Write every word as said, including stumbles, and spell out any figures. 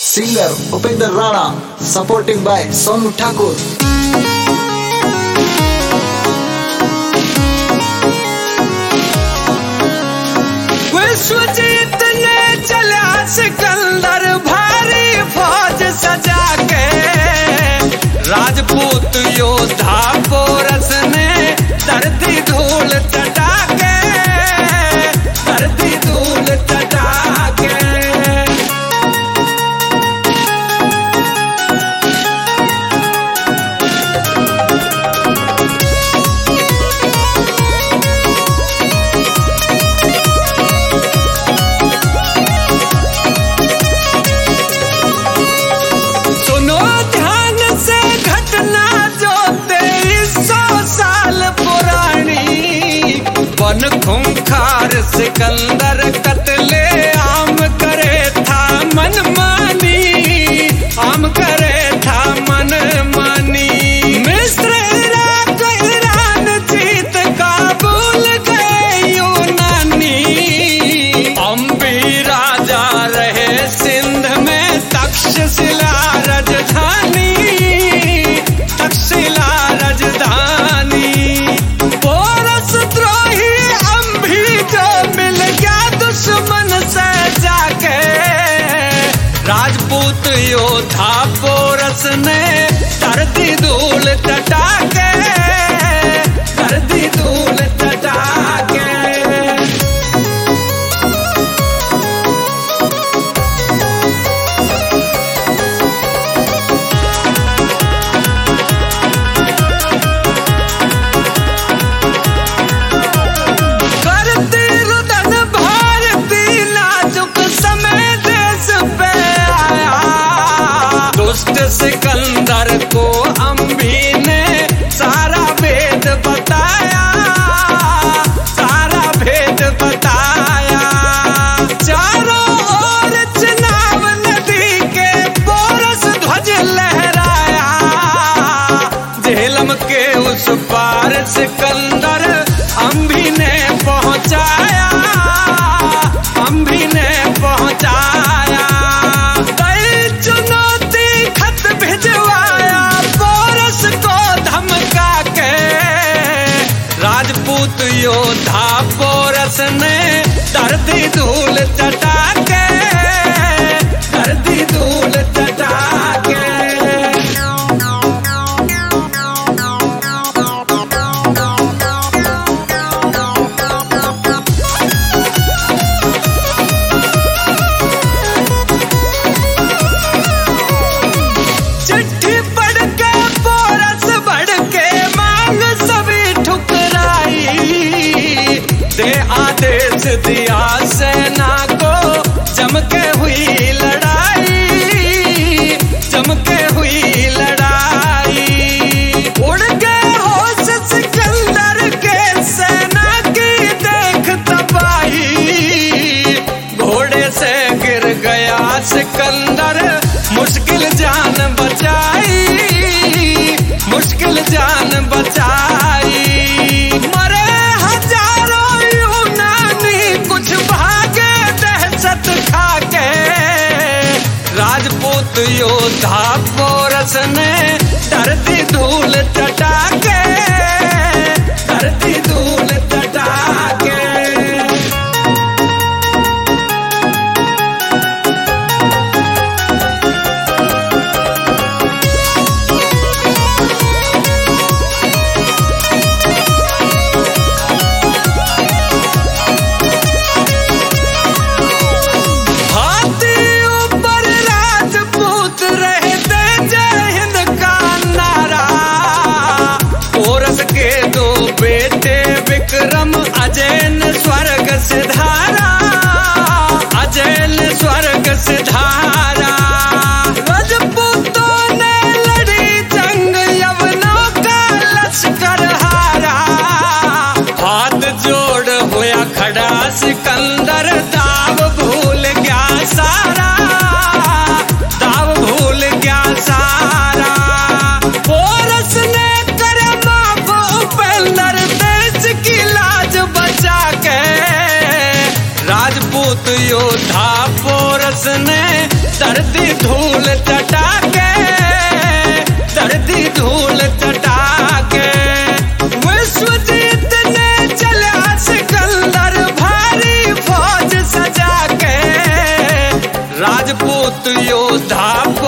Singer Upendra Rana, supporting by Sonu Thakur. Vishwajeet ने चला सिकंदर भारी फौज सजा के, राजपूत योद्धा पोरस ने धरती धूल चटा के, धरती धूल चटा के। वन खूंखार सिकंदर कत्ले आम करे था मन मानी, आम करे था मन मानी। मिस्र इराक ईरान जीत काबुल गए यूनानी, अम्बी राजा रहे सिंध में तक्षशिला राजधानी, तक्षशिला राजधानी। राजपूत योद्धा पोरस ने धरती धूल चटा के, धरती धूल चटा के। करती रुदन भारती नाजुक समय देश पे दुष्ट सिकंदर को अम्बी ने सारा भेद बताया, सारा भेद बताया। चारों ओर चिनाब नदी के पोरस ध्वज लहराया, झेलम के उस पार सिकंदर अम्बी ने पहुंचाया, अम्बी ने पहुंचाया। राजपूत योद्धा पोरस ने धरती धूल चटा के, धरती धूल चटा के। चिट्ठी पढ़ के पोरस बढ़ के मांग सभी दे आदेश दिया सेना को, जम के हुई लड़ाई, जम के हुई लड़ाई। उड़ गए होश सिकंदर के सेना की देख तबाही, घोड़े से गिर गया सिकंदर मुश्किल जान बचाई, मुश्किल जान बचाई। राजपूत योद्धा पोरस ने धरती धूल चटा के, धरती धूल चटा के। विक्रम अजय ने स्वर्ग से धारा, अजय ने स्वर्ग से धारा। राजपूतों ने लड़ी जंग यवनों का लश्कर हारा, हाथ जोड़ होया खड़ा सिकंदर दाव भूल गया सारा, दाव भूल गया सारा। पोरस ने करे माफ उपेंद्र देश की लाज बचा के, राजपूत योद्धा पोरस ने दर्दी धूल चटा के, दर्दी धूल चटा के। विश्वजीत ने चला सिकंदर भारी फौज सजा के, राजपूत योद्धा